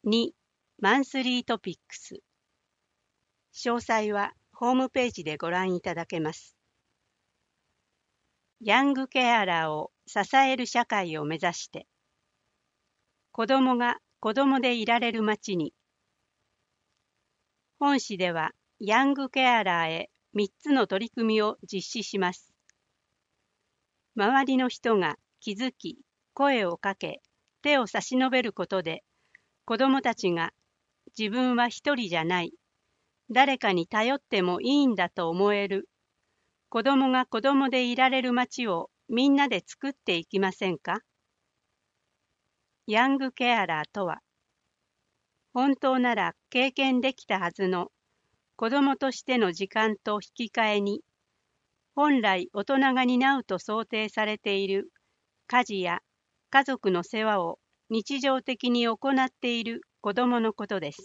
2マンスリートピックス。詳細はホームページでご覧いただけます。ヤングケアラーを支える社会を目指して、子どもが子どもでいられる街に。本誌ではヤングケアラーへ3つの取り組みを実施します。周りの人が気づき、声をかけ、手を差し伸べることで、子どもたちが自分は一人じゃない、誰かに頼ってもいいんだと思える、子どもが子どもでいられる街をみんなで作っていきませんか？ヤングケアラーとは、本当なら経験できたはずの子どもとしての時間と引き換えに、本来大人が担うと想定されている家事や家族の世話を日常的に行っている子どものことです。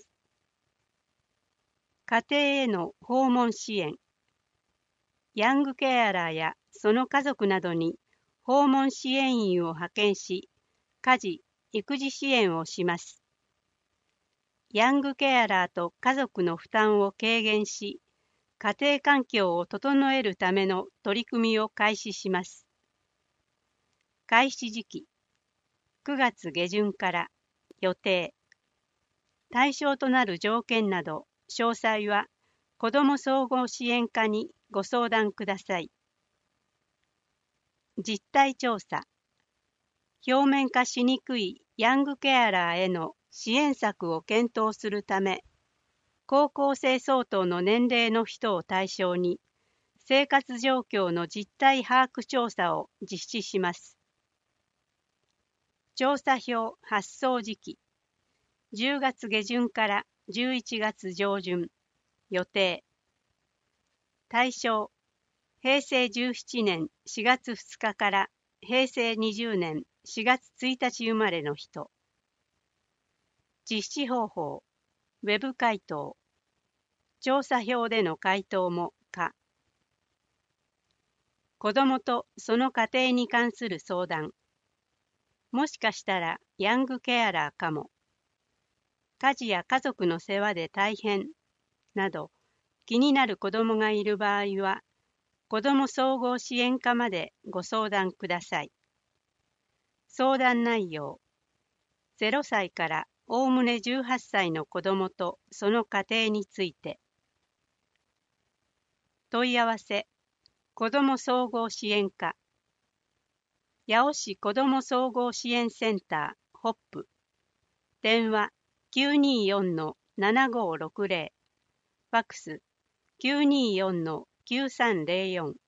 家庭への訪問支援。ヤングケアラーやその家族などに訪問支援員を派遣し、家事・育児支援をします。ヤングケアラーと家族の負担を軽減し、家庭環境を整えるための取り組みを開始します。開始時期、9月下旬から予定。対象となる条件など、詳細は子ども総合支援課にご相談ください。実態調査。表面化しにくいヤングケアラーへの支援策を検討するため、高校生相当の年齢の人を対象に、生活状況の実態把握調査を実施します。調査票発送時期、10月下旬から11月上旬、予定。対象、平成17年4月2日から平成20年4月1日生まれの人。実施方法、ウェブ回答。調査票での回答も可。子どもとその家庭に関する相談。もしかしたらヤングケアラーかも。家事や家族の世話で大変など気になる子どもがいる場合は、子ども総合支援課までご相談ください。相談内容、0歳からおおむね18歳の子どもとその家庭について。問い合わせ、子ども総合支援課。八尾市子ども総合支援センター、ホップ。電話 924-7560。ファックス 924-9304。